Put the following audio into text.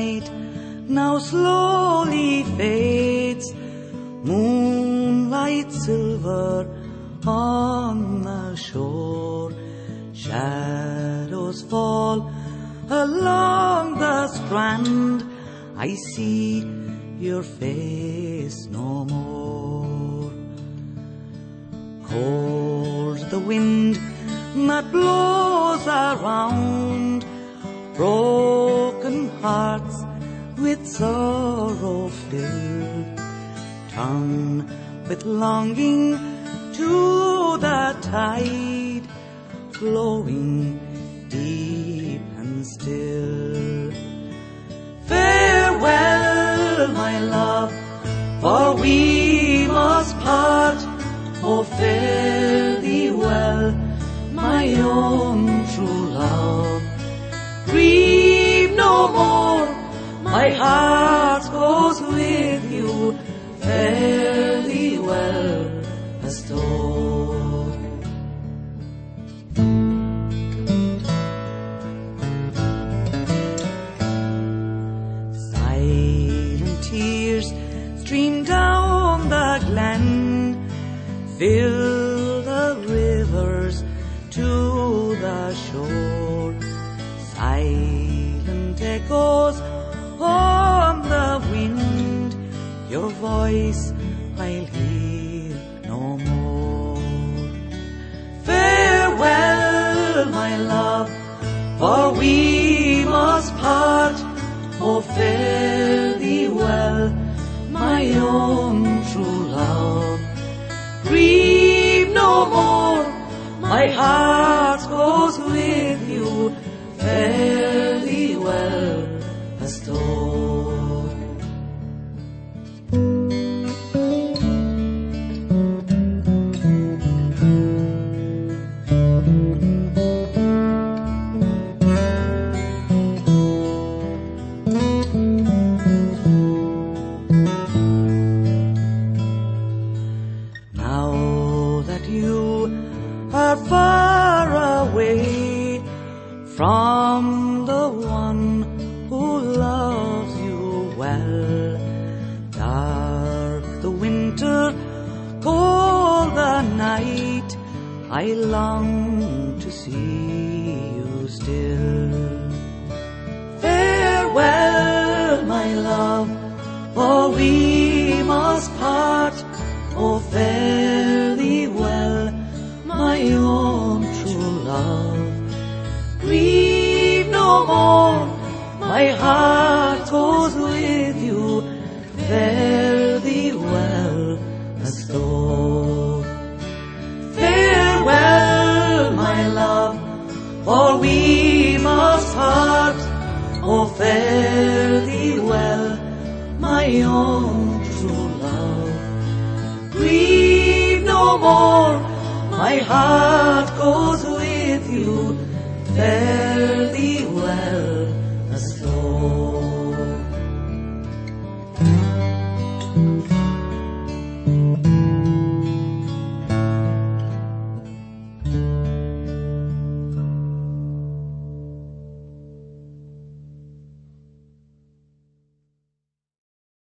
night now slowly fades, moonlight silver on the shore. Shadows fall along the strand, I see your face no more. Cold's the wind that blows around, broken hearts with sorrow filled, turn with longing to the tide, flowing deep and still. Farewell, my love, for we must part. Oh, fare thee well, my own true love. Grieve no more, my heart goes with you. Fare thee well, Pastor. Silent tears stream down the glen, fill the rivers to the shore. Silent echoes on the wind, your voice I'll hear no more. Farewell, my love, for we must part. Oh, fare thee well, my own true love. Grieve no more, my heart goes with you. Fare thee well, Pastor. Now that you are far away from the one who loves you well, dark the winter, cold the night, I long to see you still. Farewell, my love, for we must part. Oh, fare thee well, my own true love. Grieve no more, my heart goes with you. Fare thee well, Pastor. Farewell, my love, for we must part. Oh, fare thee well, my own true love. Grieve no more, my heart goes with you.